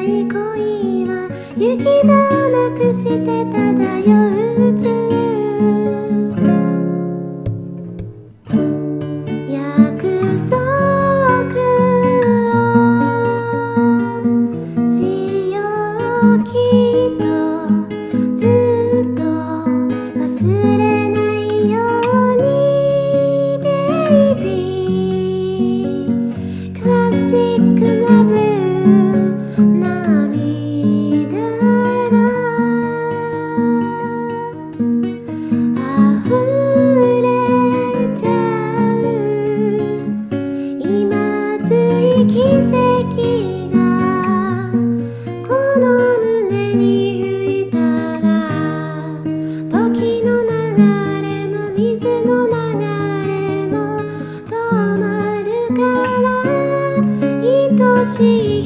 い恋は行き場なくして漂う宇宙。約束をしようきっとずっと忘れないようにベイビークラシックラブ涙が溢れちゃう今つい奇跡がこの胸に吹いたら時の流れも水の流れも止まるから愛しい